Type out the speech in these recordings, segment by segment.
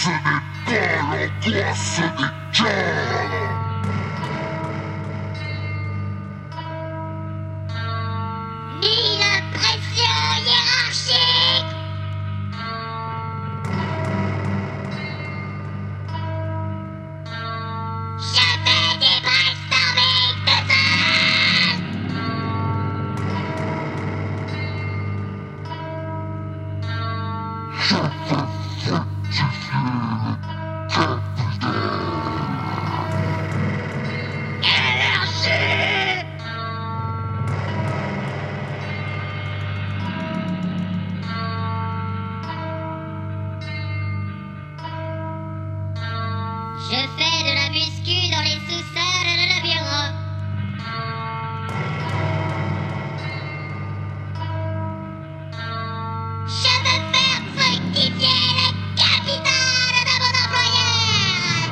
Ce n'est pas l'angoisse des cœurs. Ni la pression hiérarchique. Jamais des brainstorming de zone. Je veux fructifier le capital. Énergie. Je fais de la muscu dans les sous-sols de nos bureaux. Je veux faire fructifier le capital de mon employeur.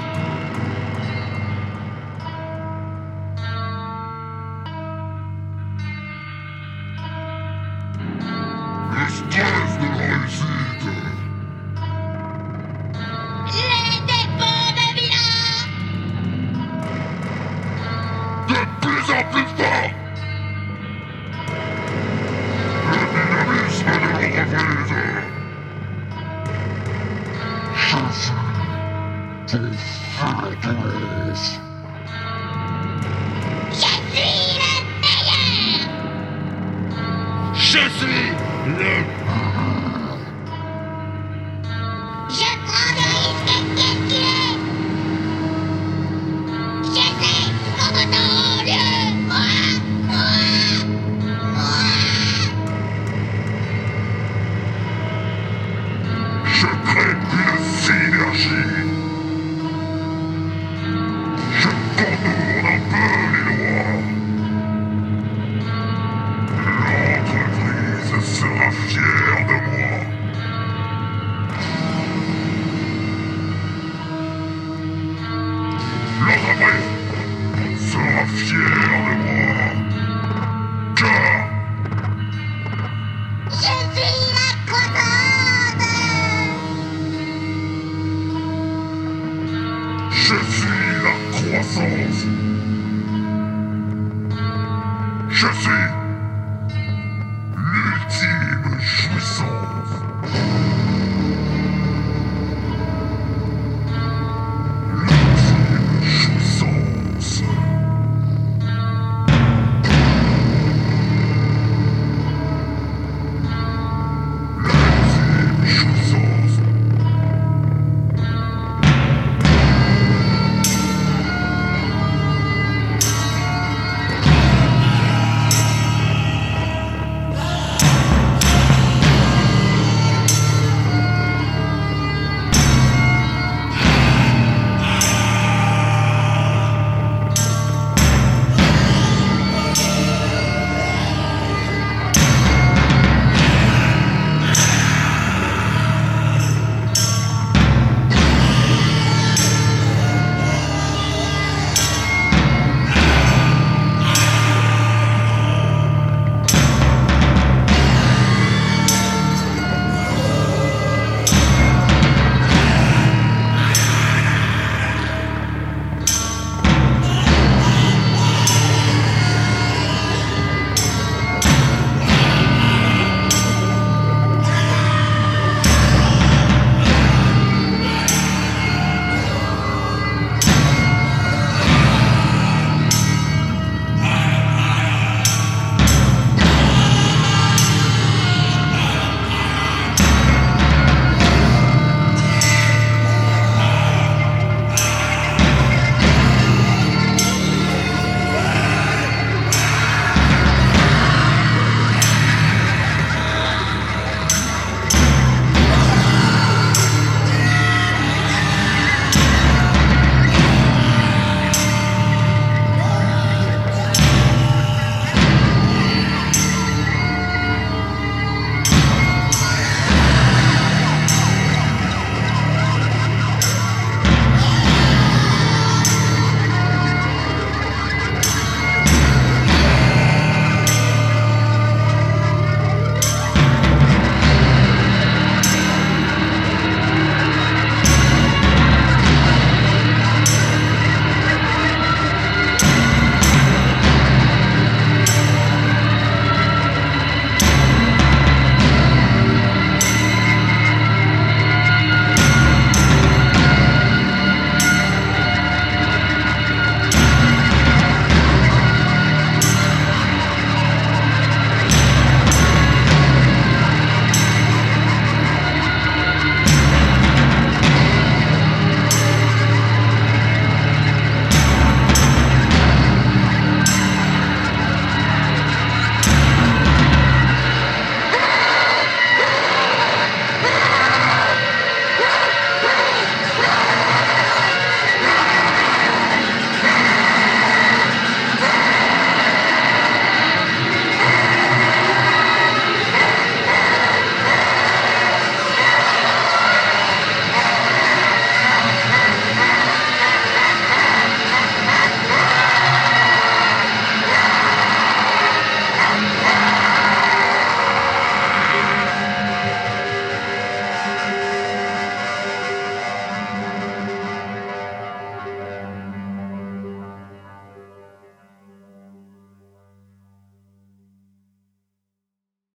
Le stress de la réussite. Les dépôts de bilan. De plus en plus fort. Le dynamisme de l'entreprise. Je suis ton forteresse. Je suis le meilleur. Je suis le Je prends des risques calculés. J'essaie mon autant lieu. Moi. Je crée une synergie. Je contourne un peu les lois. L'entreprise sera fière de moi. L'entreprise sera fière de moi. Car Je suis la croissance. je suis la croissance. Je suis